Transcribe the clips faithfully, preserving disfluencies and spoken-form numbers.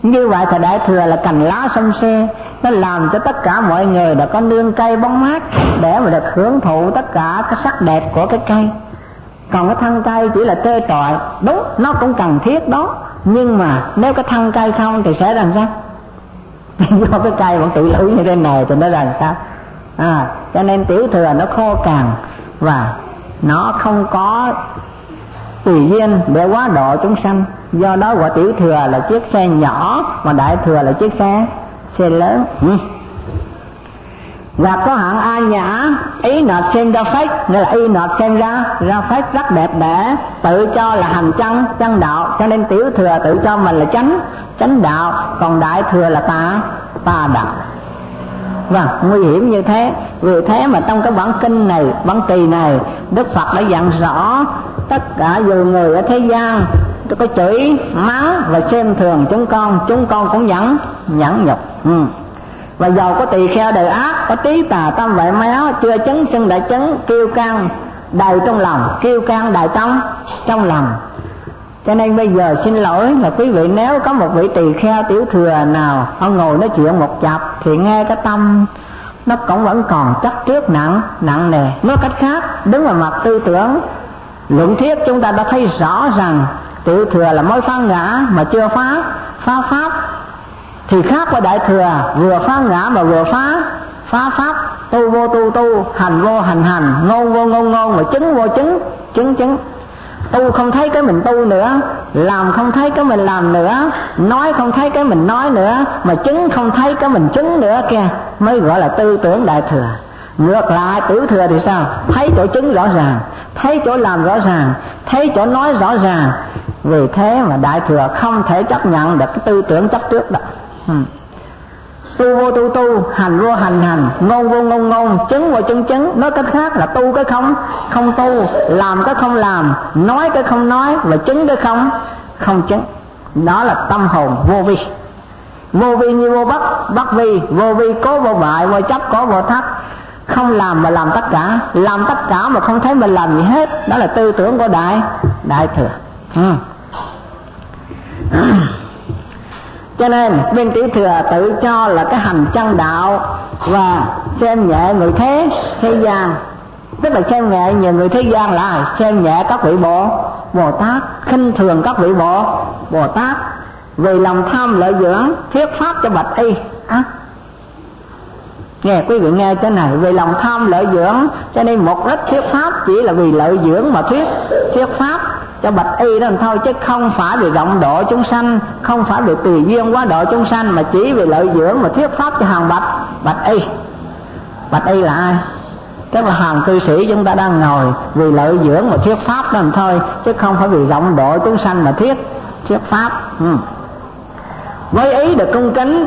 Như vậy thì Đại Thừa là cành lá xum xuê, nó làm cho tất cả mọi người đã có nương cây bóng mát để mà được hưởng thụ tất cả cái sắc đẹp của cái cây. Còn cái thân cây chỉ là trơ trọi, đúng, nó cũng cần thiết đó, nhưng mà nếu cái thân cây không thì sẽ làm sao? Do cái cây vẫn tự lủi như thế này thì nó làm sao? À, cho nên Tiểu Thừa nó khô cằn và nó không có tùy duyên để quá độ chúng sanh. Do đó gọi Tiểu Thừa là chiếc xe nhỏ, mà Đại Thừa là chiếc xe xe lớn. ừ. Và có hạng A Nhã, ý nộp xem ra phách, nghĩa là ý nộp xem ra ra phách rất đẹp đẽ, tự cho là hành chân chân đạo, cho nên Tiểu Thừa tự cho mình là chánh chánh đạo, còn Đại Thừa là tà tà đạo. Vâng, nguy hiểm như thế. Vì thế mà trong cái bản kinh này, bản trì này, Đức Phật đã dặn rõ tất cả dù người ở thế gian có chửi mắng và xem thường chúng con, chúng con cũng nhẫn nhẫn nhục. ừ. Và giàu có tỳ kheo đời ác, có trí tà tâm vậy méo, chưa chứng xưng đã chứng, kiêu căng đầy trong lòng, kiêu căng đầy trong trong lòng. Cho nên bây giờ xin lỗi là quý vị, nếu có một vị tỳ kheo Tiểu Thừa nào ông ngồi nói chuyện một chập thì nghe cái tâm nó cũng vẫn còn chắc trước nặng nặng nề. Nói cách khác, đứng vào mặt tư tưởng luận thuyết, chúng ta đã thấy rõ rằng Tiểu Thừa là mới phá ngã mà chưa phá phá pháp, thì khác với Đại Thừa vừa phá ngã mà vừa phá phá pháp, tu vô tu tu, hành vô hành hành, ngôn vô ngôn ngôn, và chứng vô chứng chứng chứng. Tu không thấy cái mình tu nữa, làm không thấy cái mình làm nữa, nói không thấy cái mình nói nữa, mà chứng không thấy cái mình chứng nữa kìa, mới gọi là tư tưởng Đại Thừa. Ngược lại Tiểu Thừa thì sao? Thấy chỗ chứng rõ ràng, thấy chỗ làm rõ ràng, thấy chỗ nói rõ ràng. Vì thế mà Đại Thừa không thể chấp nhận được cái tư tưởng chấp trước đó. ừ. Tu vô tu tu, hành vô hành hành, ngôn vô ngôn ngôn, chứng vô chứng chứng. Nói cách khác là tu cái không không tu, làm cái không làm, nói cái không nói, và chứng cái không không chứng. Đó là tâm hồn vô vi. Vô vi như vô bất, bất vi, vô vi cố vô bại, vô chấp cố vô thất. Không làm mà làm tất cả, làm tất cả mà không thấy mình làm gì hết. Đó là tư tưởng của Đại Đại Thừa. ừ. Cho nên bên Tiểu Thừa tự cho là cái hành chân đạo và xem nhẹ người thế thế gian. Tức là xem nhẹ nhiều người thế gian là xem nhẹ các vị bộ Bồ Tát, khinh thường các vị bộ Bồ Tát, vì lòng tham lợi dưỡng thuyết pháp cho bạch y. à, Nghe quý vị nghe cái này, vì lòng tham lợi dưỡng cho nên mục đích thuyết pháp chỉ là vì lợi dưỡng mà thuyết thuyết pháp cho bạch y đó thôi, chứ không phải vì rộng độ chúng sanh, không phải vì tùy duyên quá độ chúng sanh, mà chỉ vì lợi dưỡng mà thuyết pháp cho hàng bạch bạch y. Bạch y là ai? Tức là hàng cư sĩ chúng ta đang ngồi vì lợi dưỡng mà thuyết pháp đó thôi, chứ không phải vì rộng độ chúng sanh mà thuyết thuyết pháp. ừ. Với ý được cung kính,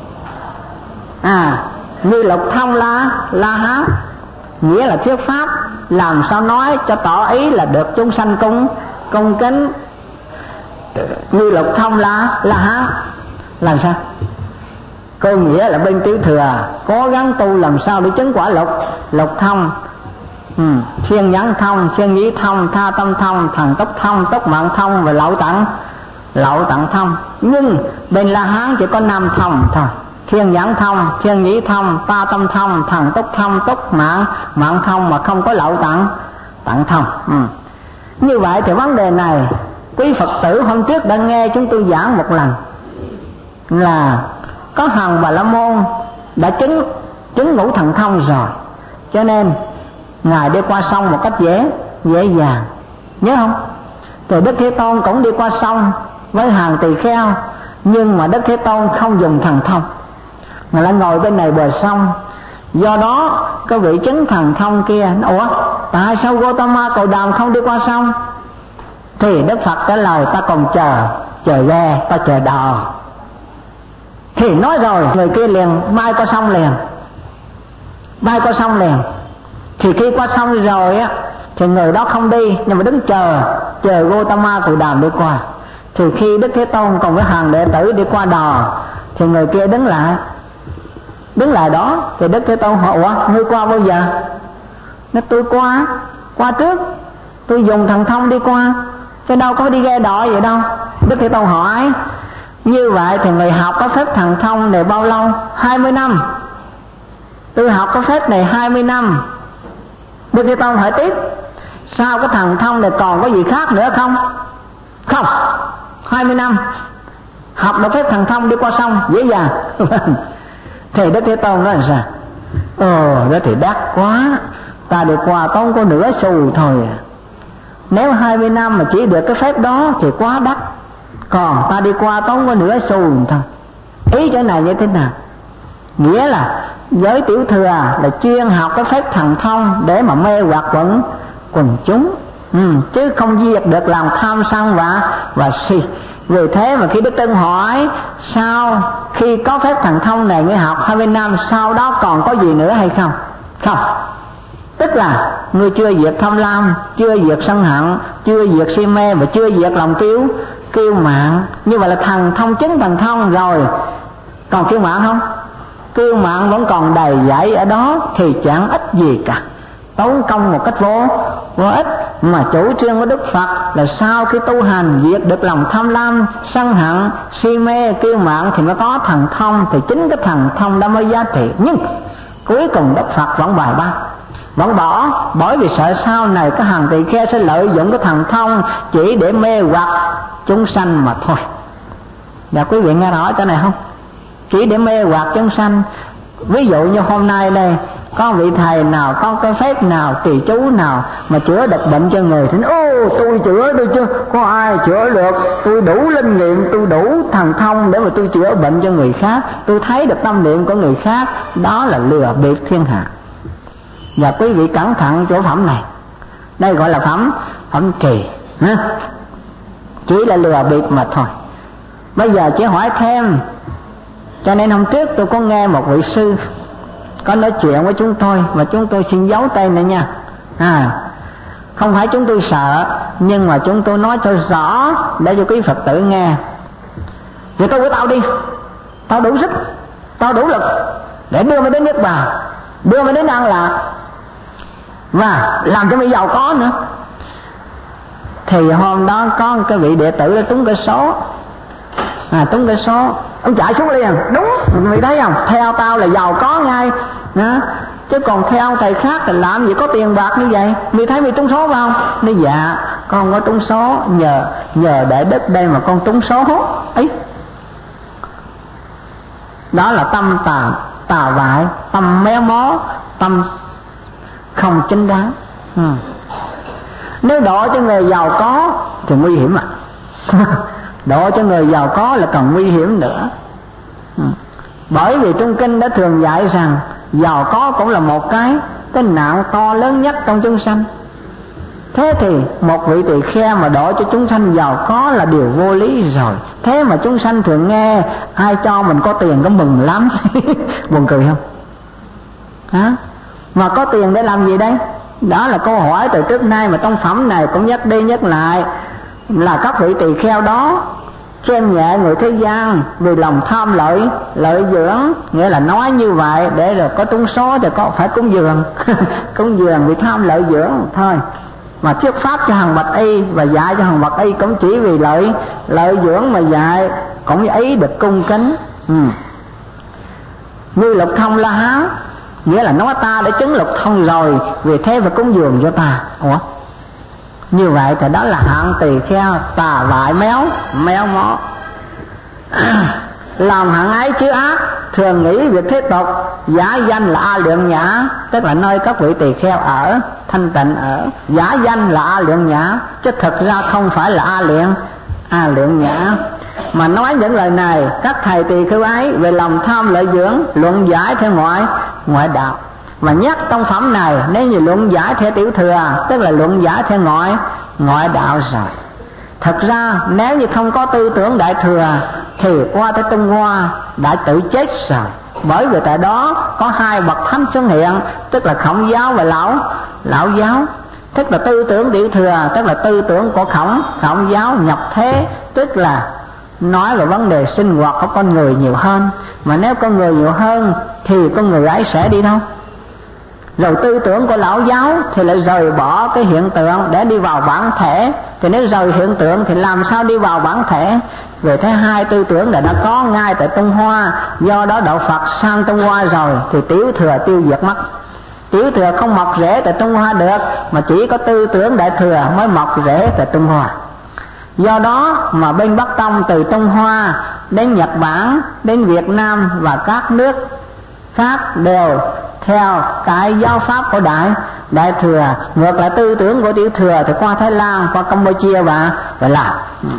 à như Lục Thông La La Hán, nghĩa là thuyết pháp, làm sao nói cho tỏ ý là được chúng sanh cung cung kính. Như Lục Thông La La Hán làm sao? Cô nghĩa là bên Tiểu Thừa cố gắng tu làm sao để chứng quả lục lục thông, ừ. Thiên nhãn thông, thiên nhĩ thông, tha tâm thông, thần túc thông, túc mạng thông và lậu tận lậu tận thông. Nhưng bên La Hán chỉ có năm thông thôi: thiên nhãn thông, thiên nhĩ thông, ta tâm thông, thần túc thông, túc mạng mạng thông, mà không có lậu tận tận thông. ừ. Như vậy thì vấn đề này quý Phật tử hôm trước đã nghe chúng tôi giảng một lần, là có hàng Bà La Môn đã chứng chứng ngũ thần thông rồi, cho nên ngài đi qua sông một cách dễ dễ dàng, nhớ không? Rồi Đức Thế Tôn cũng đi qua sông với hàng tỳ kheo, nhưng mà Đức Thế Tôn không dùng thần thông, ngài lại ngồi bên này bờ sông. Do đó cái vị chứng thần thông kia, ủa tại sao Gotama Cầu Đàm không đi qua sông? Thì Đức Phật trả lời: ta còn chờ chờ ghe, ta chờ đò. Thì nói rồi, người kia liền bay qua sông liền, bay qua sông liền. Thì khi qua sông rồi á, thì người đó không đi, nhưng mà đứng chờ chờ Gotama Cầu Đàm đi qua. Thì khi Đức Thế Tôn cùng với hàng đệ tử đi qua đò, thì người kia đứng lại đứng lại đó. Thì Đức Thế Tôn hỏi: ủa ngươi qua bao giờ? Nói: tôi qua qua trước, tôi dùng thần thông đi qua, chứ đâu có đi ghe đò vậy đâu. Đức Thế Tôn hỏi: Như vậy thì người học có phép thần thông này bao lâu? hai mươi năm. Tôi học có phép này hai mươi năm. Đức Thế Tôn hỏi tiếp, sao cái thần thông này còn có gì khác nữa không? Không, hai mươi năm học được phép thần thông đi qua sông dễ dàng. Thì Đức Thế Tôn nói là sao? Ồ, đó thì đắt quá, ta đi qua có có nửa xu thôi à. Nếu hai mươi năm mà chỉ được cái phép đó thì quá đắt, còn ta đi qua có có nửa xu thôi. Ý chỗ này như thế nào? Nghĩa là giới tiểu thừa là chuyên học cái phép thần thông để mà mê hoặc quần quần chúng, ừ, chứ không diệt được lòng tham sân và và si. Vì thế mà khi Đức Tân hỏi sao khi có phép thần thông này ngươi học hai mươi năm, sau đó còn có gì nữa hay không? Không. Tức là ngươi chưa diệt tham lam, chưa diệt sân hận, chưa diệt si mê và chưa diệt lòng kiêu kiêu mạn. Như vậy là thần thông chứng thần thông rồi, còn kiêu mạn không? Kiêu mạn vẫn còn đầy dẫy ở đó thì chẳng ích gì cả, tốn công một cách vô vô ích. Mà chủ trương của Đức Phật là sau khi tu hành diệt được lòng tham lam, sân hận, si mê, kiêu mạn thì mới có thần thông, thì chính cái thần thông đó mới giá trị. Nhưng cuối cùng Đức Phật vẫn bài bác, vẫn bỏ, bởi vì sợ sau này cái hàng tỳ kheo sẽ lợi dụng cái thần thông chỉ để mê hoặc chúng sanh mà thôi. Và quý vị nghe rõ chỗ này không? Chỉ để mê hoặc chúng sanh. Ví dụ như hôm nay đây có vị thầy nào, có cái phép nào, trì chú nào mà chữa được bệnh cho người thì ô tôi chữa được chứ, có ai chữa được, tôi đủ linh nghiệm, tôi đủ thần thông để mà tôi chữa bệnh cho người khác, tôi thấy được tâm niệm của người khác. Đó là lừa bịp thiên hạ. Và quý vị cẩn thận chỗ phẩm này, đây gọi là phẩm phẩm trì, chỉ là lừa bịp mà thôi. Bây giờ chỉ hỏi thêm, cho nên hôm trước tôi có nghe một vị sư có nói chuyện với chúng tôi, và chúng tôi xin giấu tên này nha. À, không phải chúng tôi sợ, nhưng mà chúng tôi nói cho rõ để cho quý Phật tử nghe. Vậy tôi với tao đi, tao đủ sức, tao đủ lực để đưa mày đến Niết Bàn, đưa mày đến An Lạc và làm cho mày giàu có nữa. Thì hôm đó có một cái vị đệ tử đã trúng cái số, à, trúng cái số, ông chạy xuống liền. Đúng, mày thấy không, theo tao là giàu có ngay đó. Chứ còn theo thầy khác thì làm gì có tiền bạc như vậy. Mày thấy mày trúng số phải không? Nói dạ con có trúng số, nhờ nhờ để đất đây mà con trúng số ấy. Đó là tâm tà tà vại, tâm méo mó, tâm không chính đáng. ừ. Nếu độ cho người giàu có thì nguy hiểm ạ. à. Độ cho người giàu có là còn nguy hiểm nữa. ừ. Bởi vì trong kinh đã thường dạy rằng giàu có cũng là một cái cái nạn to lớn nhất trong chúng sanh. Thế thì một vị tỳ kheo mà độ cho chúng sanh giàu có là điều vô lý rồi. Thế mà chúng sanh thường nghe ai cho mình có tiền có mừng lắm. Buồn cười không? Hả? Mà có tiền để làm gì đấy? Đó là câu hỏi từ trước nay mà trong phẩm này cũng nhắc đi nhắc lại, là các vị tỳ kheo đó xem nhẹ người thế gian vì lòng tham lợi lợi dưỡng, nghĩa là nói như vậy để rồi có trúng số thì có phải cúng dường. Cúng dường vì tham lợi dưỡng thôi. Mà thuyết pháp cho hàng bạch y và dạy cho hàng bạch y cũng chỉ vì lợi lợi dưỡng mà dạy, cũng ấy được cung kính. ừ. Như Lục Thông La Hán, nghĩa là nói ta đã chứng lục thông rồi, vì thế phải cúng dường cho ta. Ủa? Như vậy thì đó là hạng tỳ kheo tà vại méo méo mó. Lòng hạng ấy chứa ác, thường nghĩ việc thế tục, giả danh là A Lượng Nhã, tức là nơi các vị tỳ kheo ở, thanh tịnh ở. Giả danh là A Lượng Nhã, chứ thực ra không phải là A Lượng A Lượng Nhã. Mà nói những lời này, các thầy tỳ kheo ấy về lòng tham lợi dưỡng, luận giải theo ngoại ngoại đạo. Mà nhắc trong phẩm này, nếu như luận giải theo tiểu thừa, tức là luận giải theo ngoại ngoại đạo rồi. Thật ra nếu như không có tư tưởng đại thừa thì qua tới Trung Hoa đã tự chết rồi. Bởi vì tại đó có hai bậc thánh xuất hiện, tức là Khổng giáo và lão lão giáo. Tức là tư tưởng tiểu thừa, tức là tư tưởng của Khổng Khổng giáo nhập thế, tức là nói về vấn đề sinh hoạt của con người nhiều hơn. Mà nếu con người nhiều hơn thì con người ấy sẽ đi đâu? Rồi tư tưởng của lão giáo thì lại rời bỏ cái hiện tượng để đi vào bản thể. Thì nếu rời hiện tượng thì làm sao đi vào bản thể? Về thế hai tư tưởng này đã có ngay tại Trung Hoa. Do đó đạo Phật sang Trung Hoa rồi thì tiểu thừa tiêu diệt mất. Tiểu thừa không mọc rễ tại Trung Hoa được, mà chỉ có tư tưởng Đại thừa mới mọc rễ tại Trung Hoa. Do đó mà bên Bắc Tông từ Trung Hoa đến Nhật Bản, đến Việt Nam và các nước khác đều theo cái giáo pháp của Đại Đại thừa. Ngược lại tư tưởng của tiểu thừa thì qua Thái Lan, qua Campuchia và và Lào.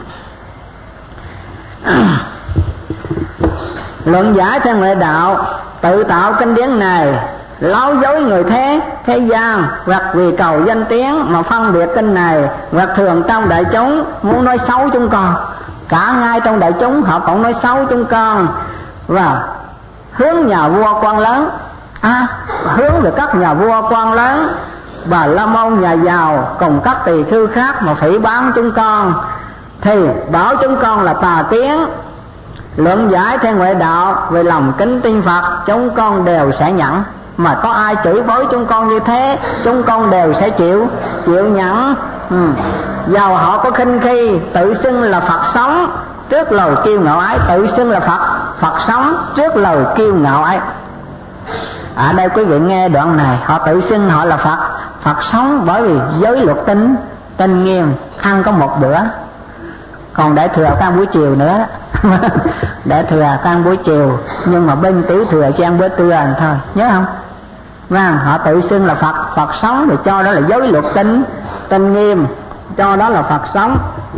Luận giải theo ngoại đạo tự tạo kinh điển này láo dối người thế thế gian, hoặc vì cầu danh tiếng mà phân biệt kinh này, hoặc thường trong đại chúng muốn nói xấu chúng con. Cả ngay trong đại chúng họ cũng nói xấu chúng con, và hướng nhà vua quan lớn, à, hướng về các nhà vua quan lớn và la môn nhà giàu cùng các tỳ khưu khác mà phỉ báng chúng con, thì bảo chúng con là tà kiến. Luận giải theo ngoại đạo về lòng kính tin Phật chúng con đều sẽ nhận. Mà có ai chửi bới chúng con như thế chúng con đều sẽ chịu chịu nhận. ừ. Dầu họ có khinh khi tự xưng là Phật sống trước lời kiêu ngạo ấy, tự xưng là Phật Phật sống trước lời kiêu ngạo ấy. Ở đây quý vị nghe đoạn này, họ tự xưng họ là Phật Phật sống bởi vì giới luật tính tinh nghiêm, ăn có một bữa. Còn Đại thừa có ăn buổi chiều nữa. Đại thừa có ăn buổi chiều, nhưng mà bên tiểu thừa chỉ ăn bữa trưa thôi, nhớ không? Vâng, họ tự xưng là Phật Phật sống thì cho đó là giới luật tính tinh nghiêm, cho đó là Phật sống.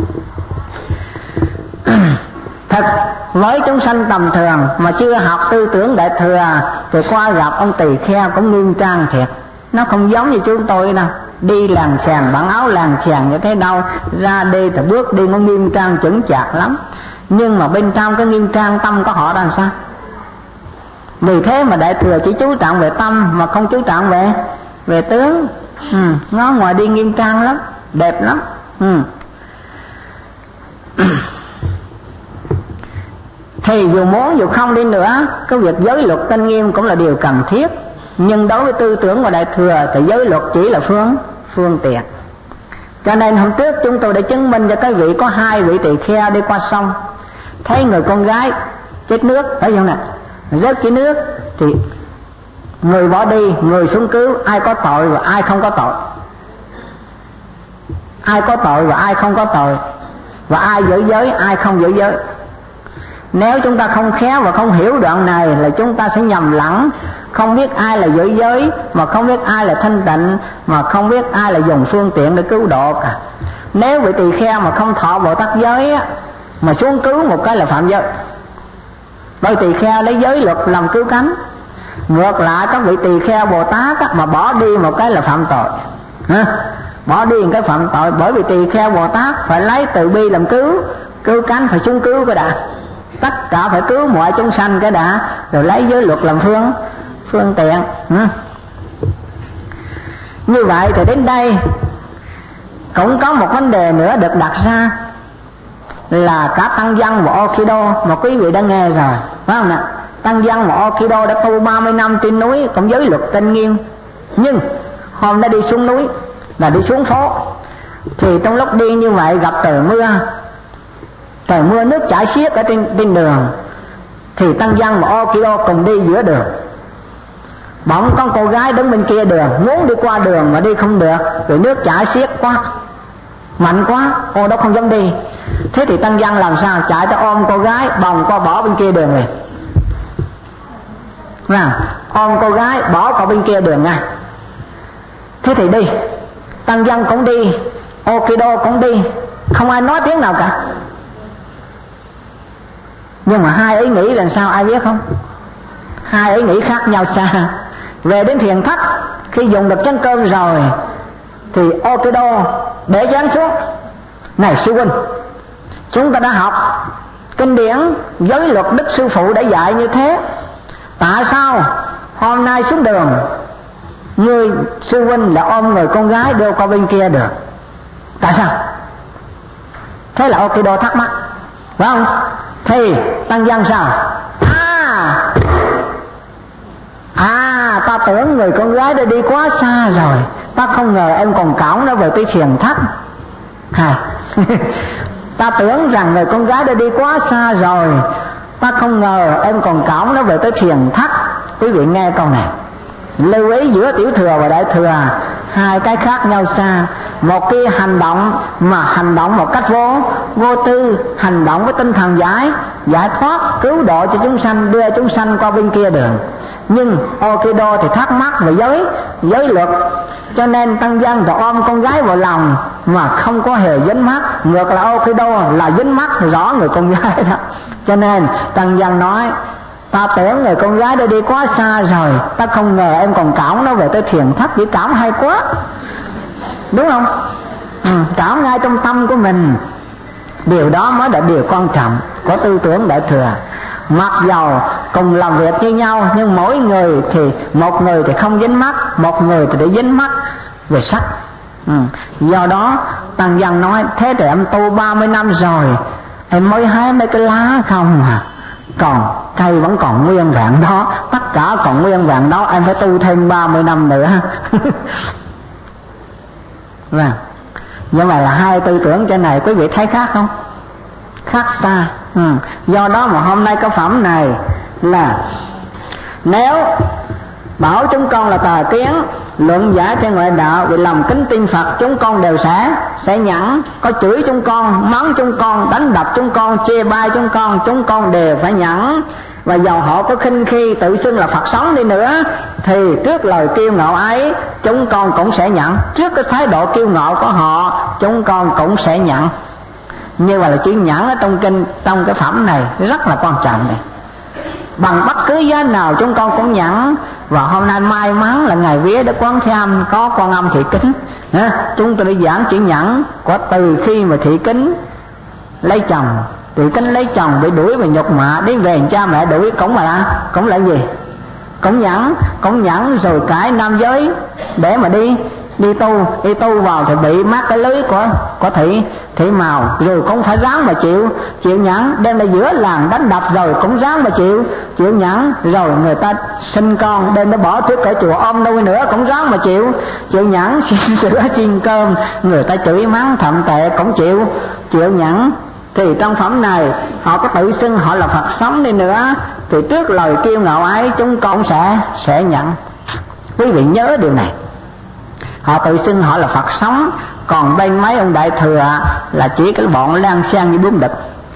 Thật với chúng sanh tầm thường mà chưa học tư tưởng Đại thừa thì qua gặp ông tỳ kheo cũng nghiêm trang thiệt. Nó không giống như chúng tôi đâu, đi làng xàng bản áo làng xàng như thế đâu, ra đi thì bước đi nó nghiêm trang chững chạc lắm. Nhưng mà bên trong cái nghiêm trang tâm của họ làm sao? Vì thế mà Đại thừa chỉ chú trọng về tâm mà không chú trọng về về tướng. ừ, Ngó ngoài đi nghiêm trang lắm, đẹp lắm. ừ. Thì dù muốn dù không đi nữa, cái việc giới luật tinh nghiêm cũng là điều cần thiết. Nhưng đối với tư tưởng của Đại thừa thì giới luật chỉ là phương phương tiện. Cho nên hôm trước chúng tôi đã chứng minh cho các vị, có hai vị tỳ kheo đi qua sông, thấy người con gái chết nước, phải không nè, rớt dưới nước thì người bỏ đi, người xuống cứu. Ai có tội và ai không có tội? Ai có tội và ai không có tội? Và ai giữ giới, ai không giữ giới? Nếu chúng ta không khéo và không hiểu đoạn này là chúng ta sẽ nhầm lẫn, không biết ai là giữ giới, mà không biết ai là thanh tịnh, mà không biết ai là dùng phương tiện để cứu độ cả. Nếu vị tỳ kheo mà không thọ Bồ Tát giới á, mà xuống cứu một cái là phạm giới. Bởi tỳ kheo lấy giới luật làm cứu cánh. Ngược lại các vị tỳ kheo Bồ Tát á, mà bỏ đi một cái là phạm tội. ha? Bỏ đi một cái phạm tội. Bởi vì tỳ kheo Bồ Tát phải lấy từ bi làm cứu, cứu cánh phải xuống cứu cái đã. Tất cả phải cứu mọi chúng sanh cái đã, rồi lấy giới luật làm phương phương tiện. ừ. Như vậy thì đến đây cũng có một vấn đề nữa được đặt ra, là cả Tăng Văn và Okido mà quý vị đã nghe rồi, phải không ạ? Tăng Văn và Okido đã tu ba mươi năm trên núi, cũng giới luật tinh nghiêm. Nhưng hôm nay đi xuống núi là đi xuống phố, thì trong lúc đi như vậy gặp trời mưa, trời mưa nước chảy xiết ở trên, trên đường, thì Tăng Văn và Okido cùng đi giữa đường. Bỗng con cô gái đứng bên kia đường, muốn đi qua đường mà đi không được, vì nước chảy xiết quá, mạnh quá, cô đó không dám đi. Thế thì Tăng Văn làm sao? Chạy tới ôm cô gái, bồng qua bỏ bên kia đường liền. Nào, ôm cô gái bỏ qua bên kia đường ngay. Thế thì đi, Tăng Văn cũng đi, Okido cũng đi, không ai nói tiếng nào cả. Nhưng mà hai ý nghĩ làm sao ai biết không? Hai ý nghĩ khác nhau xa. Về đến Thiền Thất, khi dùng được chén cơm rồi thì Okido để dán xuống: này sư huynh, chúng ta đã học kinh điển giới luật đức sư phụ đã dạy như thế, tại sao hôm nay xuống đường người sư huynh là ôm người con gái đưa qua bên kia được? Tại sao? Thế là Okido thắc mắc, phải không? Thì Tăng Văn sao? À, à ta tưởng người con gái đã đi quá xa rồi, ta không ngờ em còn cõng nó về tới thiền thất. À, ta tưởng rằng người con gái đã đi quá xa rồi, ta không ngờ em còn cõng nó về tới thiền thất. Quý vị nghe câu này, lưu ý giữa tiểu thừa và đại thừa hai cái khác nhau xa. Một cái hành động mà hành động một cách vô vô tư, hành động với tinh thần giải giải thoát, cứu độ cho chúng sanh, đưa chúng sanh qua bên kia đường. Nhưng Okido thì thắc mắc về giới giới luật, cho nên tăng dân thì ôm con gái vào lòng mà không có hề dính mắt. Ngược lại Okido là dính mắt rõ người con gái đó. Cho nên tăng dân nói, ta tưởng người con gái đã đi quá xa rồi, ta không ngờ em còn cõng nó về tới thiền thất. Chỉ cõng hay quá, đúng không? Ừ, cõng ngay trong tâm của mình. Điều đó mới là điều quan trọng của tư tưởng đại thừa. Mặc dầu cùng làm việc với nhau, nhưng mỗi người thì một người thì không dính mắt, một người thì để dính mắt về sắc. Ừ. Do đó tăng dân nói, thế thì em tu ba mươi năm rồi, em mới hái mấy cái lá không à, còn cây vẫn còn nguyên vẹn đó, tất cả còn nguyên vẹn đó, em phải tu thêm ba mươi năm nữa. Vâng, như vậy là hai tư tưởng trên này quý vị thấy khác không? Khác xa. Ừ. Do đó mà hôm nay cái phẩm này là nếu bảo chúng con là tà kiến, luận giải trên ngoại đạo, vì lòng kính tin Phật, chúng con đều sẽ sẽ nhẫn. Có chửi chúng con, mắng chúng con, đánh đập chúng con, chê bai chúng con, chúng con đều phải nhẫn. Và dầu họ có khinh khi tự xưng là Phật sống đi nữa, thì trước lời kiêu ngạo ấy chúng con cũng sẽ nhận. Trước cái thái độ kiêu ngạo của họ, chúng con cũng sẽ nhận. Như vậy là chữ nhẫn ở trong kinh, trong cái phẩm này rất là quan trọng này. Bằng bất cứ giá nào chúng con cũng nhẫn. Và hôm nay may mắn là ngày vía Đức Quán Thế Âm có con âm Thị Kính, chúng tôi đi giảng chữ nhẫn của từ khi mà Thị Kính lấy chồng. Thị Kính lấy chồng bị đuổi về nhục mạ, đến về cha mẹ đuổi cũng là cũng là gì? Cũng nhẫn, cũng nhẫn rồi cải nam giới để mà đi đi tu, đi tu vào thì bị mắc cái lưới của của thị thị màu, rồi cũng phải ráng mà chịu chịu nhẫn, đem ra giữa làng đánh đập rồi cũng ráng mà chịu chịu nhẫn, rồi người ta sinh con đem nó bỏ trước cửa chùa ôm nuôi nữa cũng ráng mà chịu chịu nhẫn, xin sữa xin cơm, người ta chửi mắng thậm tệ cũng chịu chịu nhẫn. Thì trong phẩm này họ có tự xưng họ là Phật sống đi nữa, thì trước lời kiêu ngạo ấy chúng con sẽ sẽ nhận. Quý vị nhớ điều này, họ tự xưng họ là Phật sống, còn bên mấy ông đại thừa là chỉ cái bọn lan xen như bướm đực.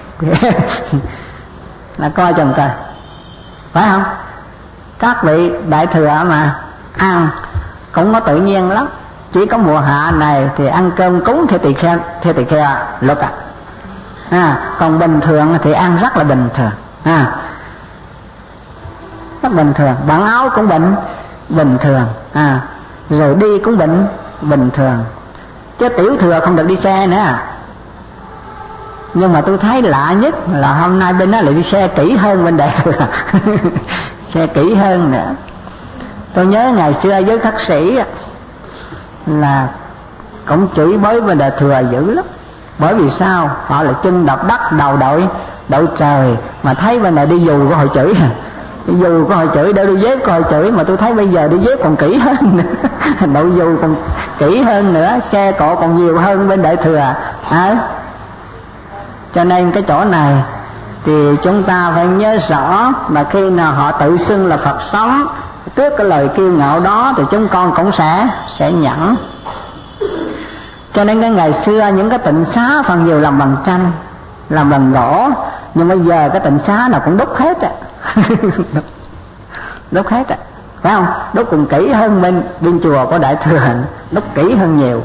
Là coi chừng coi, phải không? Các vị đại thừa mà ăn cũng có tự nhiên lắm, chỉ có mùa hạ này thì ăn cơm cúng theo tỳ kheo theo tỳ kheo luật à. À, còn bình thường thì ăn rất là bình thường, à, rất bình thường, bản áo cũng bệnh bình thường, à, rồi đi cũng bệnh bình thường, chứ tiểu thừa không được đi xe nữa. Nhưng mà tôi thấy lạ nhất là hôm nay bên đó lại đi xe kỹ hơn bên đại thừa. Xe kỹ hơn nữa. Tôi nhớ ngày xưa với khất sĩ là cũng chửi bới bên đại thừa dữ lắm. Bởi vì sao? Họ là chân đập đất, đầu đội đội trời, mà thấy bên này đi dù có hội chửi, đi dù có hội chửi, để đi dép có hội chửi, mà tôi thấy bây giờ đi dép còn kỹ hơn nữa. Đội dù còn kỹ hơn nữa, xe cộ còn nhiều hơn bên đại thừa. À, cho nên cái chỗ này thì chúng ta phải nhớ rõ, mà khi nào họ tự xưng là Phật sống, trước cái lời kiêu ngạo đó thì chúng con cũng sẽ sẽ nhẫn. Cho nên cái ngày xưa những cái tịnh xá phần nhiều làm bằng tranh, làm bằng gỗ, nhưng bây giờ cái tịnh xá nào cũng đúc hết á. Đúc hết á, phải không? Đúc còn kỹ hơn bên bên chùa của đại thừa, đúc kỹ hơn nhiều.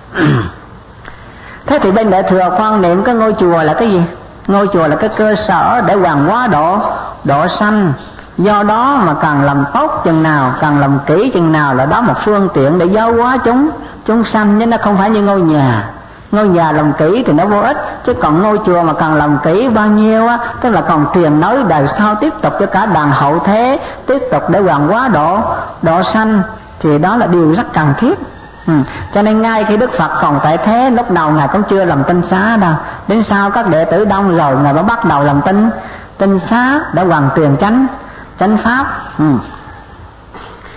Thế thì bên đại thừa quan niệm cái ngôi chùa là cái gì? Ngôi chùa là cái cơ sở để hoàn hóa độ độ sanh. Do đó mà càng làm tốt chừng nào, càng làm kỹ chừng nào là đó một phương tiện để giáo hóa chúng chúng sanh, chứ nó không phải như ngôi nhà. Ngôi nhà làm kỹ thì nó vô ích, chứ còn ngôi chùa mà càng làm kỹ bao nhiêu á, tức là còn truyền nói đời sau tiếp tục cho cả đàn hậu thế, tiếp tục để hoàn hóa độ độ sanh, thì đó là điều rất cần thiết. Ừ. Cho nên ngay khi Đức Phật còn tại thế, lúc đầu Ngài cũng chưa làm tinh xá đâu, đến sau các đệ tử đông rồi Ngài mới bắt đầu làm tinh tinh xá để hoàn truyền chánh chánh pháp. Ừ.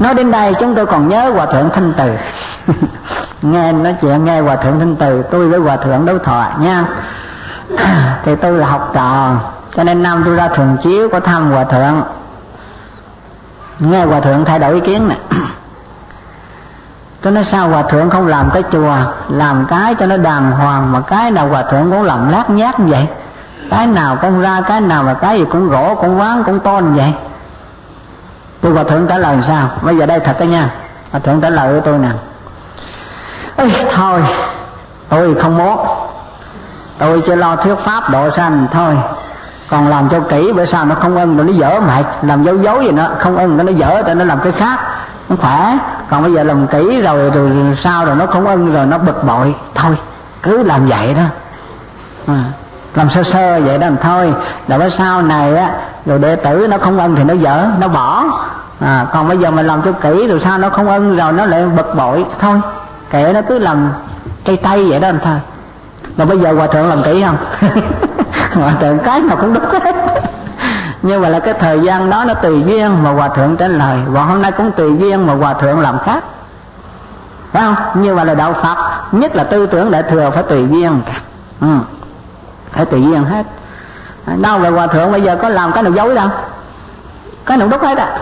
Nói đến đây chúng tôi còn nhớ Hòa Thượng Thanh Từ. Nghe nói chuyện nghe Hòa Thượng Thanh Từ, tôi với Hòa Thượng đối thoại nha. Thì tôi là học trò, cho nên năm tôi ra Thường Chiếu có thăm Hòa Thượng, nghe Hòa Thượng thay đổi ý kiến nè. Tôi nói sao Hòa Thượng không làm cái chùa, làm cái cho nó đàng hoàng, mà cái nào Hòa Thượng cũng làm lát nhát như vậy, cái nào cũng ra, cái nào mà cái gì cũng gỗ, cũng ván, cũng tôn vậy. Tôi Hòa Thượng trả lời sao? Bây giờ đây thật đó nha. Hòa Thượng trả lời với tôi nè: Ê, thôi tôi không muốn, tôi chỉ lo thuyết pháp độ sanh thôi, còn làm cho kỹ bữa sau nó không ưng rồi nó dở mệt, làm dấu dấu gì nó không ưng nó dở thì nó làm cái khác nó khỏe. Còn bây giờ làm kỹ rồi rồi sao rồi nó không ưng rồi nó bực bội, thôi cứ làm vậy đó, à, làm sơ sơ vậy đó thôi, rồi bữa sau này á rồi đệ tử nó không ưng thì nó dở nó bỏ, à, còn bây giờ mình làm cho kỹ rồi sao nó không ưng rồi nó lại bực bội, thôi kệ nó cứ làm tay tay vậy đó anh thôi. Rồi bây giờ Hòa Thượng làm kỹ không? Hòa Thượng cái nào cũng đúng hết. Nhưng mà là cái thời gian đó nó tùy duyên mà Hòa Thượng trả lời, và hôm nay cũng tùy duyên mà Hòa Thượng làm khác, phải không? Nhưng mà là đạo Phật, nhất là tư tưởng Đại Thừa phải tùy duyên, ừ, phải tùy duyên hết. Đâu về Hòa Thượng bây giờ có làm cái nào dối đâu, cái nào đúc hết à.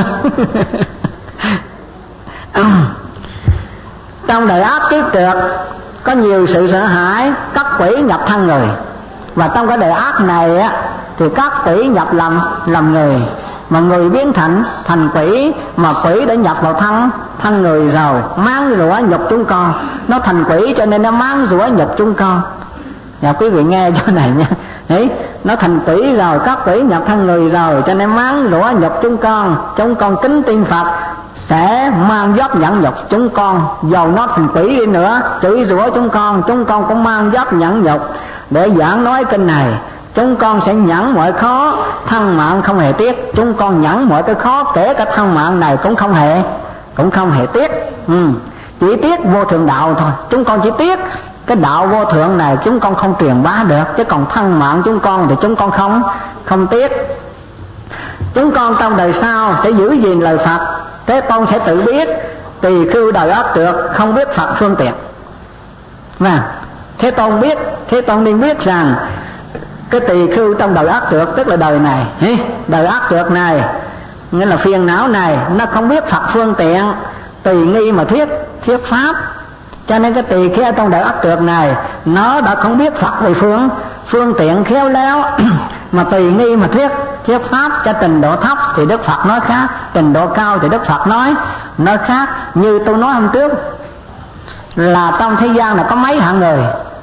Trong đời ác kiếp trượt có nhiều sự sợ hãi, các quỷ nhập thân người, và trong cái đời ác này á thì các quỷ nhập làm làm người, mà người biến thành thành quỷ, mà quỷ đã nhập vào thân thân người rồi máng rủa nhục chúng con, nó thành quỷ cho nên nó máng rủa nhục chúng con. Dạ quý vị nghe chỗ này nha. Đấy, nó thành quỷ rồi, các quỷ nhập thân người rồi cho nên máng rủa nhục chúng con, chúng con kính tin Phật sẽ mang gióp nhẫn nhục chúng con, dầu nó thành quỷ đi nữa chửi rủa chúng con, chúng con cũng mang gióp nhẫn nhục để giảng nói kinh này. Chúng con sẽ nhẫn mọi khó, thân mạng không hề tiếc. Chúng con nhẫn mọi cái khó, kể cả thân mạng này cũng không hề cũng không hề tiếc, ừ. Chỉ tiếc vô thượng đạo thôi. Chúng con chỉ tiếc cái đạo vô thượng này chúng con không truyền bá được, chứ còn thân mạng chúng con thì chúng con không không tiếc. Chúng con trong đời sau sẽ giữ gìn lời Phật. Thế Tôn sẽ tự biết tỳ khưu đời ác trượt không biết Phật phương tiện. Và Thế Tôn biết, Thế Tôn nên biết rằng cái tỳ khưu trong đời ác trượt, tức là đời này, đời ác trượt này, nghĩa là phiền não này, nó không biết Phật phương tiện, tùy nghi mà thuyết thuyết pháp. Cho nên cái tỳ kheo trong đời ác trượt này nó đã không biết Phật về phương phương tiện khéo léo mà tùy nghi mà thuyết thuyết pháp. Cho trình độ thấp thì Đức Phật nói khác, trình độ cao thì Đức Phật nói nói khác. Như tôi nói hôm trước là trong thế gian này có mấy hạng người,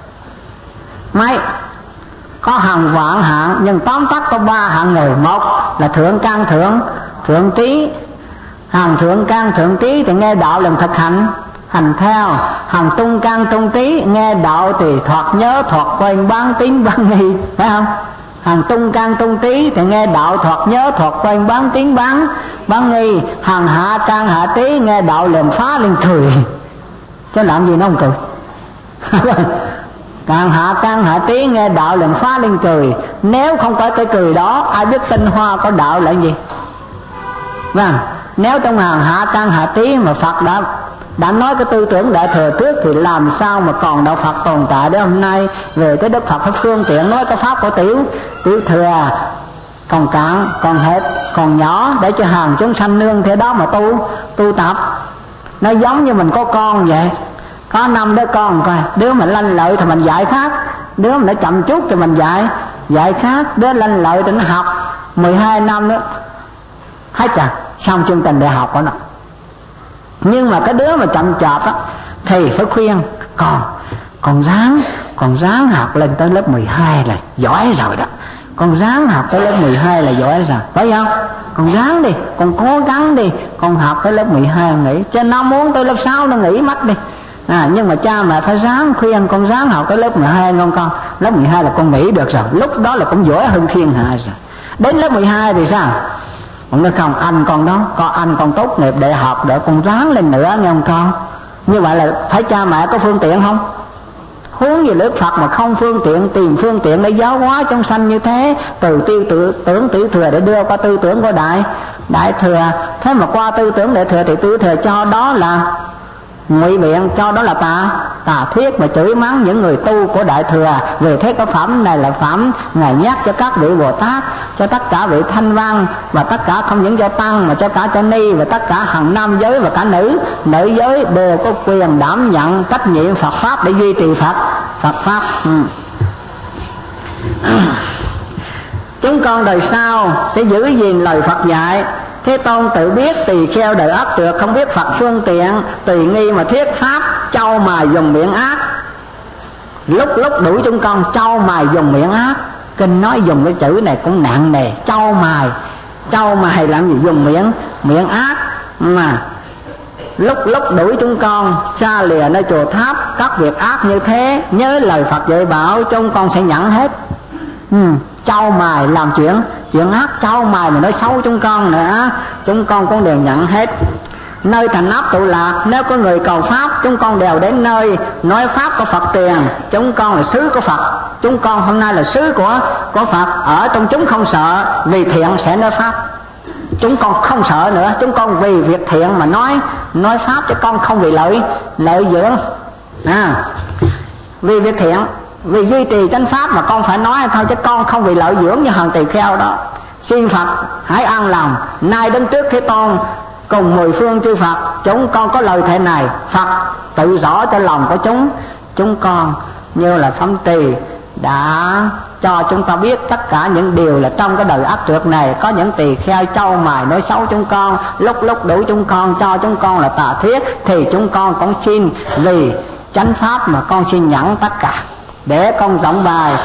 mấy có hàng vạn hạng, nhưng tóm tắt có ba hạng người. Một là thượng căn thượng thượng trí, hàng thượng căn thượng trí thì nghe đạo làm thực hành hành theo, hàng tung căn tung trí nghe đạo thì thoạt nhớ thoạt quên bán tín bán nghi, phải không? Hàng tung căn tung trí thì nghe đạo thoạt nhớ thoạt quên bán tín bán bán nghi. Hàng hạ căn hạ trí nghe đạo làm phá lên cười, chứ làm gì nó không cười. Càng hạ căn hạ trí nghe đạo làm phá lên cười. Nếu không có cái cười đó ai biết tinh hoa của đạo là gì? Vâng, nếu trong hàng hạ căn hạ trí mà Phật đã đã nói cái tư tưởng Đại Thừa trước thì làm sao mà còn đạo Phật tồn tại đến hôm nay? Về cái Đức Phật phải phương tiện nói cái pháp của tiểu tiểu thừa còn cạn, còn hẹp, còn nhỏ để cho hàng chúng sanh nương theo đó mà tu tu tập. Nó giống như mình có con vậy, có năm đứa con coi, đứa mà lanh lợi thì mình dạy khác, đứa mà nó chậm chút thì mình dạy dạy khác. Đứa lanh lợi thì nó học mười hai năm nữa hết chà xong chương trình đại học của nó. Nhưng mà cái đứa mà chậm chạp á thì phải khuyên con con ráng con ráng học lên tới lớp mười hai là giỏi rồi đó, con ráng học tới lớp mười hai là giỏi rồi, phải không? Con ráng đi, con cố gắng đi, con học tới lớp mười hai nghỉ, chứ nó muốn tới lớp sáu nó nghỉ mất đi. À, nhưng mà cha mẹ phải ráng khuyên con ráng học tới lớp mười hai ngon con. Lớp mười hai là con nghỉ được rồi, lúc đó là con giỏi hơn thiên hạ rồi. Đến lớp mười hai thì sao? Con nói không, anh con đó, con anh con tốt nghiệp đại học để con ráng lên nữa nghe không con? Như vậy là phải cha mẹ có phương tiện không? huống gì Đức Phật mà không phương tiện, tìm phương tiện để giáo hóa chúng sanh như thế, từ tư tưởng, tưởng tiểu thừa để đưa qua tư tưởng của đại đại thừa. Thế mà qua tư tưởng đại thừa thì tiểu thừa cho đó là ngụy biện, cho đó là tà tà thuyết, mà chửi mắng những người tu của đại thừa. Về thế cái phẩm này là phẩm Ngài nhắc cho các vị Bồ Tát, cho tất cả vị thanh văn, và tất cả không những cho tăng mà cho cả cho ni, và tất cả hàng nam giới và cả nữ nữ giới đều có quyền đảm nhận trách nhiệm Phật pháp để duy trì Phật Phật pháp. ừ. Chúng con đời sau sẽ giữ gìn lời Phật dạy. Thế Tôn tự biết tỳ kheo đời ác trượt, không biết Phật phương tiện, tùy nghi mà thuyết pháp, châu mài dùng miệng ác. Lúc lúc đuổi chúng con châu mài dùng miệng ác. Kinh nói dùng cái chữ này cũng nặng nề, châu mài. Châu mài làm gì? Dùng miệng miệng ác. Mà lúc lúc đuổi chúng con xa lìa nơi chùa tháp, các việc ác như thế, nhớ lời Phật dạy bảo, chúng con sẽ nhận hết. ừ. Châu mài làm chuyện chuyện ác, châu mài mà nói xấu chúng con nữa, chúng con cũng đều nhận hết. Nơi thành áp tụ lạc, nếu có người cầu pháp, chúng con đều đến nơi nói pháp có Phật tiền. Chúng con là sứ của Phật, chúng con hôm nay là sứ của của Phật. Ở trong chúng không sợ, vì thiện sẽ nói pháp. Chúng con không sợ nữa, chúng con vì việc thiện mà nói nói pháp, chứ con không vì lợi lợi dưỡng. À, vì việc thiện, vì duy trì chánh pháp mà con phải nói thôi, chứ con không vì lợi dưỡng như hàng tỳ kheo đó. Xin Phật hãy an lòng, nay đến trước Thế Tôn cùng mười phương chư Phật, chúng con có lời thệ này, Phật tự rõ cho lòng của chúng chúng con, như là Phẩm Trì đã cho chúng ta biết tất cả những điều là trong cái đời ác trượt này có những tỳ kheo châu mài nói xấu chúng con, lúc lúc đuổi chúng con, cho chúng con là tà thuyết, thì chúng con cũng xin vì chánh pháp mà con xin nhận tất cả, để con rộng bày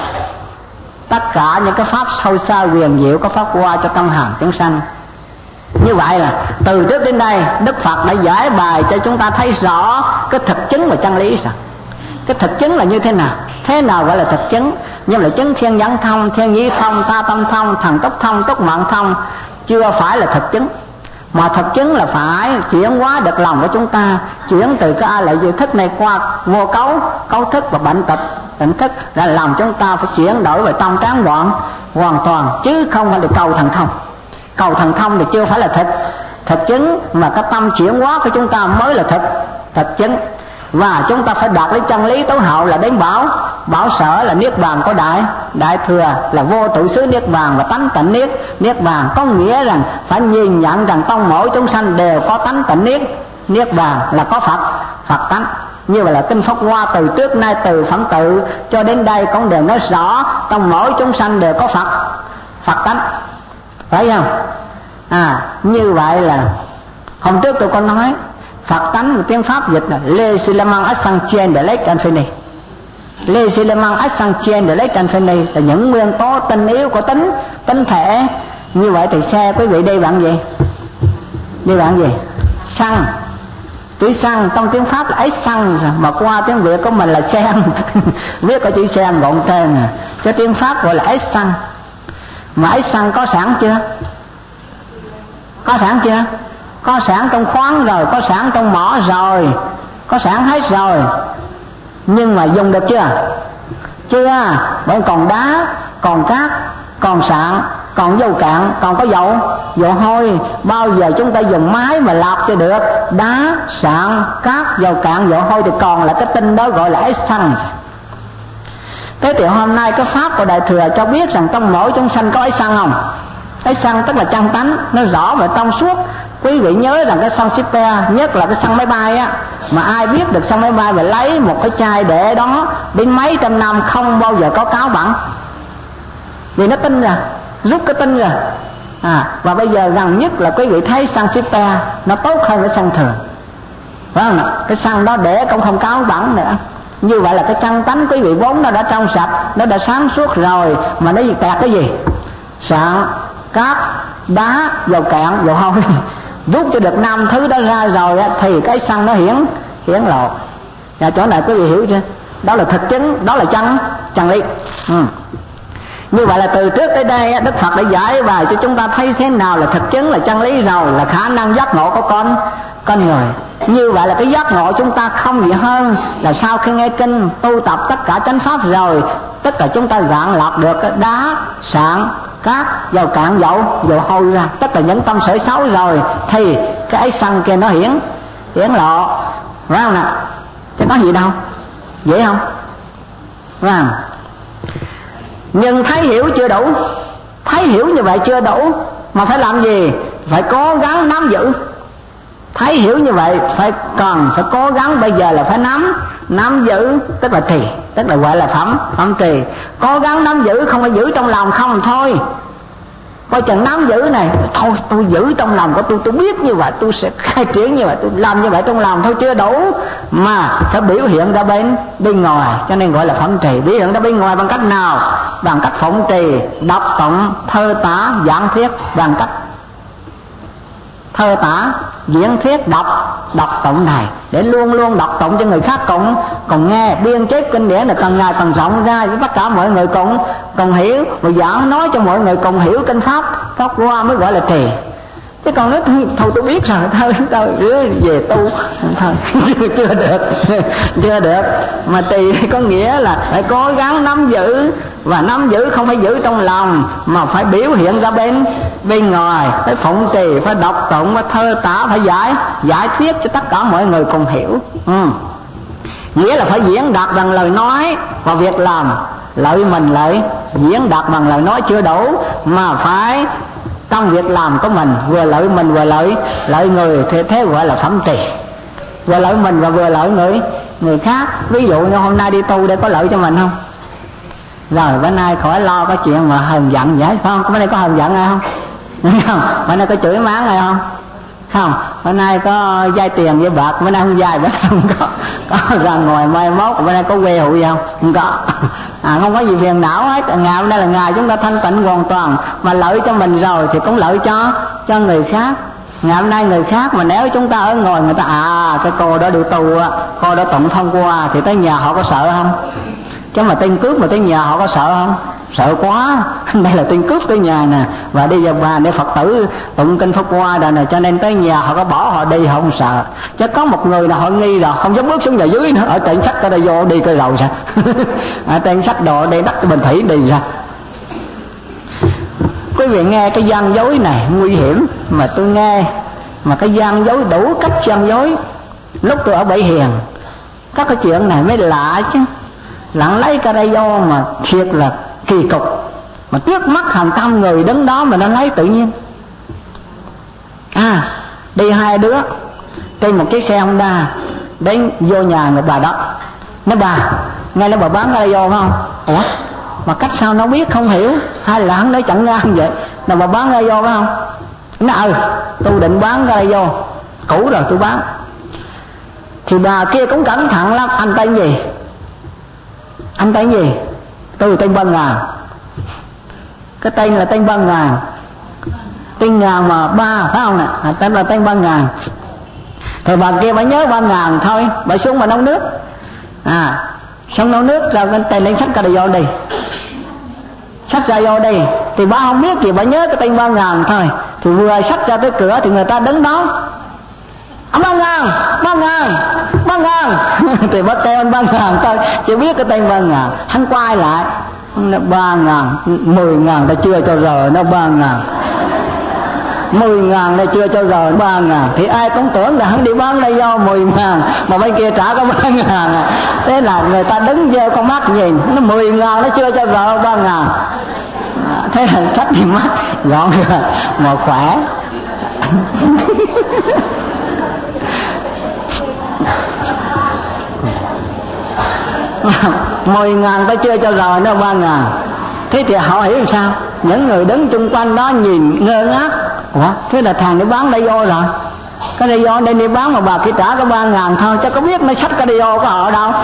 tất cả những cái pháp sâu xa huyền diệu có pháp qua cho tâm hàng chúng sanh. Như vậy là từ trước đến đây Đức Phật đã giải bài cho chúng ta thấy rõ cái thực chứng và chân lý sao. Cái thực chứng là như thế nào? Thế nào gọi là thực chứng? Nhưng là chứng thiên nhãn thông, thiên nhĩ thông, ta tâm thông, thần túc thông, túc mạng thông chưa phải là thực chứng. Mà thực chứng là phải chuyển hóa được lòng của chúng ta, chuyển từ cái a lại dự thức này qua vô cấu cấu thức và bệnh tật tỉnh thức, là làm chúng ta phải chuyển đổi về tâm tráng hoàn hoàn toàn, chứ không phải được cầu thần thông. Cầu thần thông thì chưa phải là thực thực chứng, mà cái tâm chuyển hóa của chúng ta mới là thực thực chứng. Và chúng ta phải đạt đến chân lý tối hậu là đến bảo bảo sở là niết bàn của đại đại thừa, là vô trụ xứ niết bàn và tánh tịnh niết niết bàn. Có nghĩa rằng phải nhìn nhận rằng trong mỗi chúng sanh đều có tánh tịnh niết niết bàn, là có Phật Phật tánh. Như vậy là kinh Pháp Hoa từ trước nay, từ Phẩm Tự cho đến đây cũng đều nói rõ trong mỗi chúng sanh đều có Phật Phật tánh, phải không? À, như vậy là hôm trước tôi có nói Phật tánh tiếng Pháp dịch là Le Silamang Asangchen de Lech Anfini. Le Silamang Asangchen de Lech Anfini là những nguyên tố tinh yếu của tính tính thể. Như vậy thì xe quý vị đi bạn gì? Đi bạn gì? Xăng. Chữ xăng trong tiếng Pháp là ếch xăng, mà qua tiếng Việt của mình là sen. Viết có chữ sen gọn tên à. Cho tiếng Pháp gọi là ếch xăng. Mà ếch xăng có sẵn chưa? Có sẵn chưa? Có sẵn trong khoáng rồi, có sẵn trong mỏ rồi, có sẵn hết rồi. Nhưng mà dùng được chưa? Chưa. Bởi còn đá, còn cát, còn sạn, còn dầu cạn, còn có dầu dầu hôi. Bao giờ chúng ta dùng máy mà lọc cho được đá, sạn, cát, dầu cạn, dầu hôi thì còn là cái tinh đó gọi là essence. Thế thì hôm nay cái pháp của Đại Thừa cho biết rằng trong mỗi chúng sanh có essence không? Essence tức là chân tánh, nó rõ và trong suốt. Quý vị nhớ rằng cái xăng shipper, nhất là cái xăng máy bay á, mà ai biết được xăng máy bay và lấy một cái chai để đó đến mấy trăm năm không bao giờ có cáo bẩn, vì nó tinh rồi, rút cái tinh rồi. À, và bây giờ gần nhất là quý vị thấy xăng shipper nó tốt hơn cái xăng thường, phải không nào? Cái xăng đó để cũng không cáo bẩn nữa. Như vậy là cái chân tánh quý vị vốn nó đã trong sạch, nó đã sáng suốt rồi, mà nó gì tẹt cái gì? Sạn, cát, đá, dầu cạn, dầu hôi rút cho được năm thứ đó ra rồi á, thì cái xăng nó hiển hiển lộ. Và chỗ này quý vị hiểu chưa? Đó là thực chứng, đó là chân chân lý. Ừ. Như vậy là từ trước tới đây Đức Phật đã giải bài cho chúng ta thấy thế nào là thực chứng, là chân lý rồi, là khả năng giác ngộ của con con người. Như vậy là cái giác ngộ chúng ta không gì hơn là sau khi nghe kinh, tu tập tất cả chánh pháp rồi, tất cả chúng ta gạn lọc được cái đá, sạn, cát, dầu cạn, dầu dầu hôi ra, tất cả những tâm sở xấu rồi, thì cái ấy xăng kia nó hiển hiển lộ, phải không nè? Chứ có gì đâu, dễ không? Phải không? Nhưng thấy hiểu chưa đủ. Thấy hiểu như vậy chưa đủ, mà phải làm gì? Phải cố gắng nắm giữ. Thấy hiểu như vậy phải còn phải cố gắng bây giờ là phải nắm nắm giữ, tức là trì, tức là gọi là phẩm phẩm trì. Cố gắng nắm giữ, không phải giữ trong lòng không thôi. Coi chừng nắm giữ này, thôi tôi giữ trong lòng của tôi, tôi biết như vậy, tôi sẽ khai triển như vậy, tôi làm như vậy trong lòng thôi chưa đủ, mà phải biểu hiện ra bên bên ngoài, cho nên gọi là phẩm trì. Biểu hiện ra bên ngoài bằng cách nào? Bằng cách phụng trì, đọc tụng, thơ tả, giảng thuyết, bằng cách thơ tả, diễn thuyết, đọc đọc tụng này để luôn luôn đọc tụng cho người khác cũng cùng nghe. Biên chế kinh điển là càng ngày càng rộng ra, với tất cả mọi người cùng cùng hiểu, và giảng nói cho mọi người cùng hiểu kinh pháp, pháp qua mới gọi là trì. Chứ còn nói thôi tôi biết rồi, thôi thôi về tu thôi chưa, chưa được chưa được. Mà trì có nghĩa là phải cố gắng nắm giữ, và nắm giữ không phải giữ trong lòng mà phải biểu hiện ra bên bên ngoài, phải phụng trì, phải đọc tụng, phải thơ tả, phải giải giải thuyết cho tất cả mọi người cùng hiểu. Ừ. Nghĩa là phải diễn đạt bằng lời nói và việc làm. Lợi mình lợi diễn đạt bằng lời nói chưa đủ, mà phải trong việc làm của mình vừa lợi mình vừa lợi lợi người, thì thế gọi là phẩm trì. Vừa lợi mình và vừa lợi người người khác. Ví dụ như hôm nay đi tu để có lợi cho mình không? Rồi bữa nay khỏi lo cái chuyện mà hờn giận vậy, phải không? Bữa nay có hờn giận ai không? Không. Bữa nay có chửi mắng ai không? Không. Bữa nay có vay tiền với bạc, bữa nay không vay, bữa nay không có. Có ra ngồi mai mốt, bữa nay có quê hụi không? Không có. À, không có gì phiền não hết. Ngày hôm nay là ngày chúng ta thanh tịnh hoàn toàn, mà lợi cho mình rồi thì cũng lợi cho cho người khác. Ngày hôm nay người khác mà nếu chúng ta ở ngồi, người ta à cái cô đó đi tu, cô đó tụng thông qua, thì tới nhà họ có sợ không? Chứ mà tên cướp mà tới nhà họ có sợ không? Sợ quá. Đây là tên cướp tới nhà nè, và đi vào bà để Phật tử tụng kinh pháp qua rồi nè, cho nên tới nhà họ có bỏ họ đi, họ không sợ. Chứ có một người nào họ nghi là không dám bước xuống nhà dưới nữa, ở trên sách cái đây vô đi coi rồi sao? Ở trên sách đồ đây đắc bình thủy đi ra. Quý vị nghe cái gian dối này nguy hiểm, mà tôi nghe mà cái gian dối đủ cách gian dối. Lúc tôi ở Bảy Hiền, các cái chuyện này mới lạ chứ. Lặng lấy cái đây vô mà thiệt là kỳ cục, mà trước mắt hàng trăm người đứng đó mà nó lấy tự nhiên. À, đi hai đứa trên một chiếc xe Honda đến vô nhà người bà đó. Nói bà, nghe nói bà bán cái đây vô phải không? Ủa, mà cách sao nó biết không hiểu, hay là hắn nói chẳng ngang vậy? Là bà bán cái đây vô phải không? Nó ừ, tôi định bán cái đây vô, cũ rồi tôi bán. Thì bà kia cũng cẩn thận lắm. Anh tên gì? Anh tên gì? Tôi tên Văn Ngàn. Cái tên là tên Văn Ngàn, tên Ngàn mà ba phải không nè? À, tên là tên Văn Ngàn. Thì bà kia bà nhớ Văn Ngàn thôi, bà xuống mà nấu nước. À, xong nấu nước rồi cái tên lên sách cái vô đi, sách ra vô đi. Thì bà không biết gì, bà nhớ cái tên Văn Ngàn thôi. Thì vừa sách ra tới cửa thì người ta đứng đó. Ông Văn Ngàn, Văn Ngàn, Văn Ngàn. Thì bắt kêu anh Văn Ngàn thôi, chỉ biết cái tên Văn Ngàn. Hắn quay lại, nó ba ngàn, mười ngàn ta chưa cho rồi, nó ba ngàn, mười ngàn ta chưa cho rồi, ba ngàn. Thì ai cũng tưởng là hắn đi bán đây vô mười ngàn, mà bên kia trả có ba ngàn à. Thế là người ta đứng vô con mắt nhìn, nó mười ngàn nó chưa cho rồi, ba ngàn. Thế là sách thì mắt gọn rồi, mà khỏe. Mười ngàn ta chưa cho rồi, nó ba ngàn. Thế thì họ hiểu làm sao? Những người đứng chung quanh đó nhìn ngơ ngác. Ủa, thế là thằng đi bán đây vô rồi, cái đây vô đây đi bán mà bà kia trả có ba ngàn thôi, chứ có biết nó xách cái đây vô có họ đâu.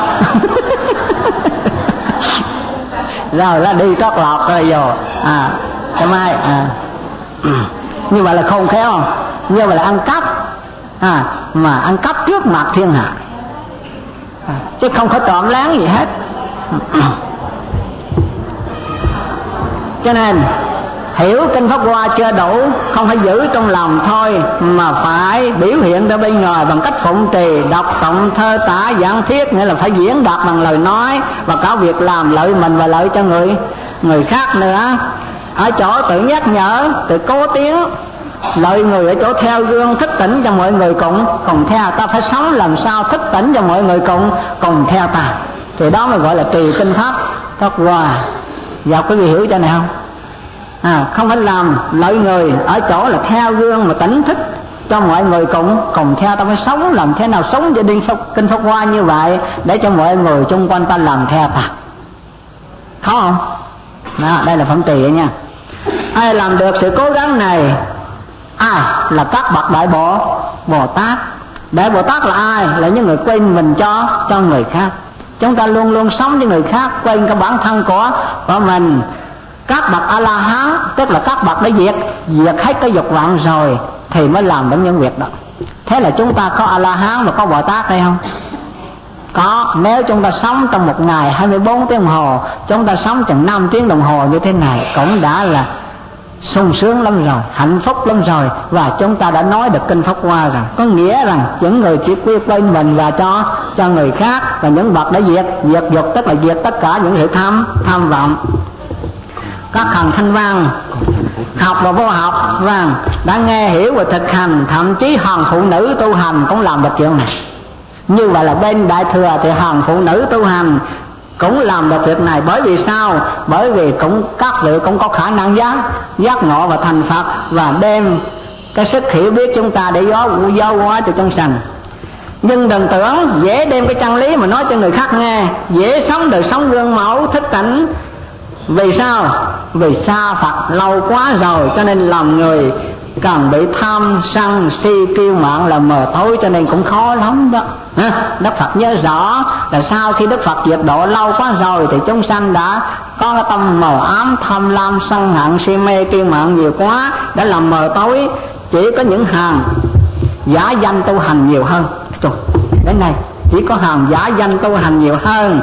Rồi là đi trót lọt cái đây vô. À, cái mai à. Như vậy là khôn khéo không? Như vậy là ăn cắp. À, mà ăn cắp trước mặt thiên hạ. À, chứ không có trộm láng gì hết. Cho nên hiểu kinh Pháp Hoa chưa đủ, không phải giữ trong lòng thôi, mà phải biểu hiện ra bên ngoài bằng cách phụng trì, đọc tụng, thơ tả, giảng thuyết, nghĩa là phải diễn đạt bằng lời nói và cả việc làm lợi mình và lợi cho người người khác nữa. Ở chỗ tự nhắc nhở, tự cố tiến, lợi người ở chỗ theo gương thức tỉnh cho mọi người cùng cùng theo. Ta phải sống làm sao thức tỉnh cho mọi người cùng cùng theo ta, thì đó mới gọi là trì kinh Pháp Pháp Hoa. Giờ quý vị hiểu cho này không? À, không phải làm lợi người ở chỗ là theo gương mà tỉnh thức cho mọi người cùng cùng theo. Ta phải sống làm thế nào sống cho đi kinh Pháp Hoa như vậy để cho mọi người xung quanh ta làm theo ta. Khó không? Đó, đây là phẩm trì đấy nha. Ai làm được sự cố gắng này? Ai là các bậc đại bộ Bồ Tát. Đại Bồ Tát là ai? Là những người quên mình cho cho người khác. Chúng ta luôn luôn sống với người khác, quên cái bản thân của của mình. Các bậc A La Hán tức là các bậc đã diệt diệt hết cái dục vọng rồi thì mới làm đến những việc đó. Thế là chúng ta có A La Hán và có Bồ Tát hay không? Có. Nếu chúng ta sống trong một ngày hai mươi bốn tiếng đồng hồ, chúng ta sống chừng năm tiếng đồng hồ như thế này cũng đã là sung sướng lắm rồi, hạnh phúc lắm rồi. Và chúng ta đã nói được kinh Pháp Hoa rằng có nghĩa rằng những người chỉ quy bên mình và cho cho người khác, và những bậc đã diệt diệt dục tức là diệt tất cả những sự tham tham vọng. Các hàng thanh văn học và vô học vâng đã nghe hiểu và thực hành, thậm chí hàng phụ nữ tu hành cũng làm được chuyện này. Như vậy là bên Đại Thừa thì hàng phụ nữ tu hành cũng làm được việc này. Bởi vì sao? Bởi vì cũng các vị cũng có khả năng giác giác ngộ và thành Phật, và đem cái sức hiểu biết chúng ta để gió giáo hóa cho chúng sanh. Nhưng đừng tưởng dễ đem cái chân lý mà nói cho người khác nghe, dễ sống đời sống gương mẫu thức tỉnh. Vì sao? Vì xa Phật lâu quá rồi, cho nên làm người càng bị tham sân si kiêu mạn là mờ tối, cho nên cũng khó lắm đó. Đức Phật nhớ rõ là sau khi Đức Phật diệt độ lâu quá rồi thì chúng sanh đã có cái tâm mờ ám, tham lam sân hận si mê kiêu mạn nhiều quá, đã làm mờ tối. Chỉ có những hàng giả danh tu hành nhiều hơn. Đến đây chỉ có hàng giả danh tu hành nhiều hơn.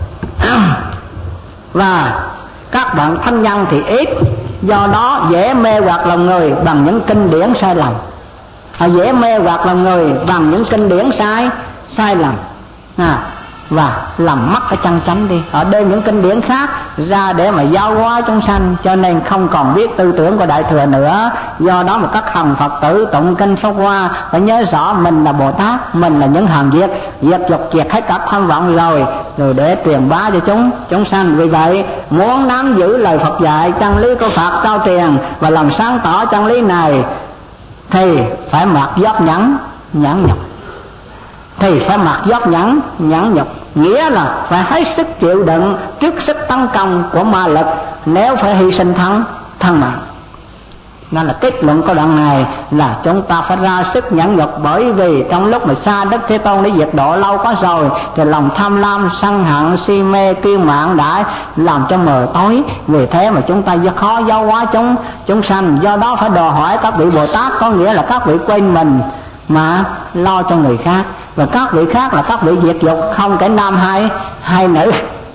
Và các bạn thanh nhân thì ít, do đó dễ mê hoặc lòng người bằng những kinh điển sai lầm. Họ dễ mê hoặc lòng người bằng những kinh điển sai sai lầm à, và làm mất cái chân chánh đi. Họ đem những kinh điển khác ra để mà giáo hóa chúng sanh, cho nên không còn biết tư tưởng của Đại Thừa nữa. Do đó mà các hàng Phật tử tụng kinh Pháp Hoa phải nhớ rõ mình là Bồ Tát, mình là những hàng diệt diệt dục diệt hết cả tham vọng rồi, rồi để truyền bá cho chúng chúng sanh. Vì vậy muốn nắm giữ lời Phật dạy, chân lý của Phật trao truyền và làm sáng tỏ chân lý này thì phải mặc giáp nhẫn nhẫn nhục. Thì phải mặc giáp nhẫn nhẫn nhục, nghĩa là phải hết sức chịu đựng trước sức tấn công của ma lực, nếu phải hy sinh thân thân mạng. Nên là kết luận của đoạn này là chúng ta phải ra sức nhẫn nhục. Bởi vì trong lúc mà xa Đức Thế Tôn để diệt độ lâu quá rồi thì lòng tham lam sân hận si mê kiêu mạn đã làm cho mờ tối. Vì thế mà chúng ta khó giáo hóa chúng chúng sanh. Do đó phải đòi hỏi các vị Bồ Tát, có nghĩa là các vị quên mình mà lo cho người khác, và các vị khác là các vị diệt dục, không kể nam hay hay nữ.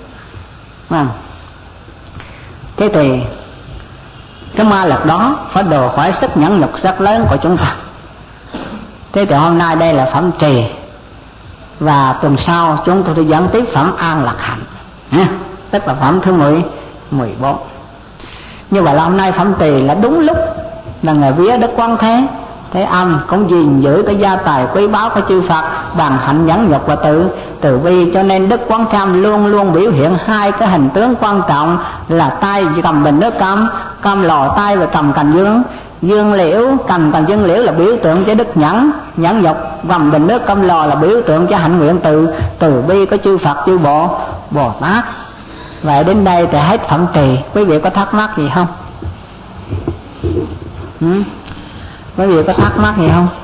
À. Thế thì cái ma lực đó phải đòi hỏi sức nhẫn nhục rất lớn của chúng ta. Thế thì hôm nay đây là phẩm trì, và tuần sau chúng tôi sẽ dẫn tiếp phẩm an lạc hạnh, à, tức là phẩm thứ mười mười bốn. Như vậy là hôm nay phẩm trì là đúng lúc là ngày vía Đức Quán Thế Thế Âm cũng gìn giữ cái gia tài quý báu của chư Phật bằng hạnh nhẫn nhục và từ từ bi. Cho nên Đức Quán Thế Âm luôn luôn biểu hiện hai cái hình tướng quan trọng là tay cầm bình nước cam cam lò tay và cầm cành dương dương liễu. Cầm cành dương liễu là biểu tượng cho đức nhẫn nhẫn nhục, cầm bình nước cam lò là biểu tượng cho hạnh nguyện từ từ bi của chư Phật chư Bộ Bồ Tát. Vậy đến đây thì hết phẩm trì. Quý vị có thắc mắc gì không? Ừ? Quý vị có thắc mắc gì không?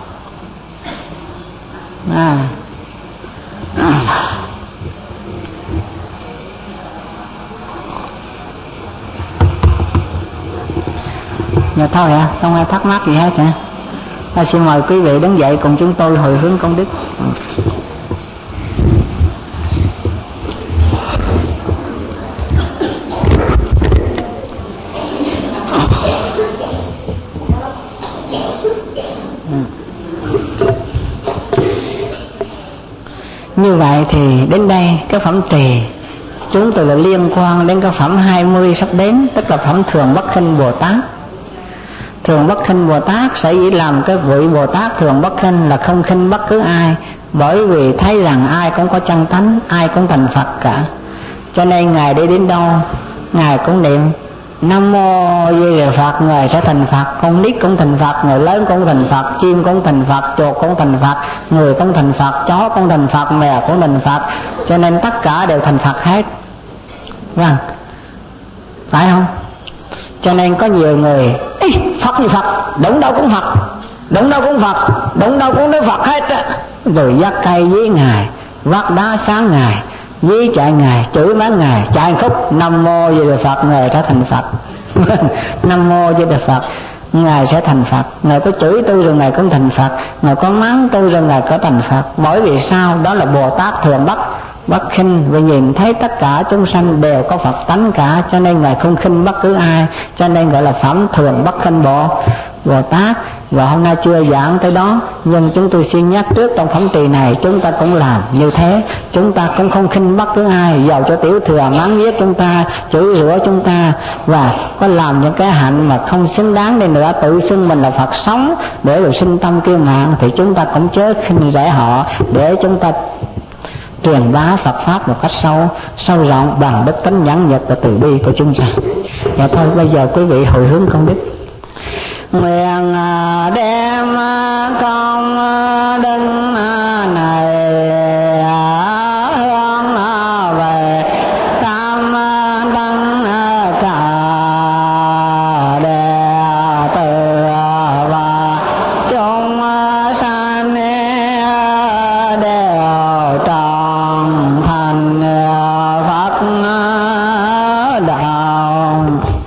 À. À. Dạ thôi ạ, không ai thắc mắc gì hết hả? Ta xin mời quý vị đứng dậy cùng chúng tôi hồi hướng công đức. Như vậy thì đến đây cái phẩm trì chúng tôi là liên quan đến cái phẩm hai mươi sắp đến, tức là phẩm Thường Bất Khinh Bồ Tát. Thường Bất Khinh Bồ Tát sẽ chỉ làm cái vị Bồ Tát thường bất khinh là không khinh bất cứ ai, bởi vì thấy rằng ai cũng có chân tánh, ai cũng thành Phật cả. Cho nên Ngài đi đến đâu Ngài cũng niệm Nam Mô Di Đà Phật, Ngài sẽ thành Phật. Con nít cũng thành Phật, người lớn cũng thành Phật, chim cũng thành Phật, chuột cũng thành Phật, người cũng thành Phật, chó cũng thành Phật, mèo cũng thành Phật. Cho nên tất cả đều thành Phật hết. Vâng, phải không? Cho nên có nhiều người Ê, Phật như Phật, đụng đâu cũng Phật, đụng đâu cũng Phật, đụng đâu cũng nói Phật hết á. Rồi dắt cây với Ngài, vắt đá sáng Ngài, dí chạy Ngài, chửi mắng Ngài, chạy khúc Nam Mô Di Đà Phật, Ngài sẽ thành Phật. Nam Mô Di Đà Phật, Ngài sẽ thành Phật. Ngài có chửi tôi rồi Ngài cũng thành Phật, Ngài có mắng tôi rồi Ngài có thành Phật. Bởi vì sao? Đó là Bồ Tát thường bất bất khinh, và nhìn thấy tất cả chúng sanh đều có Phật tánh cả, cho nên Ngài không khinh bất cứ ai, cho nên gọi là phẩm Thường Bất Khinh Bồ Bồ Tát. Và hôm nay chưa giảng tới đó, nhưng chúng tôi xin nhắc trước trong phẩm trì này chúng ta cũng làm như thế. Chúng ta cũng không khinh bất cứ ai, giàu cho tiểu thừa mắng giết chúng ta, chửi rủa chúng ta, và có làm những cái hạnh mà không xứng đáng đi nữa, tự xưng mình là Phật sống để rồi sinh tâm kiêu mạn, thì chúng ta cũng chớ khinh rẻ họ, để chúng ta truyền bá Phật pháp một cách sâu sâu rộng bằng đức tính nhẫn nhục và từ bi của chúng ta. Và thôi bây giờ quý vị hồi hướng công đức. Nguyện đem công đức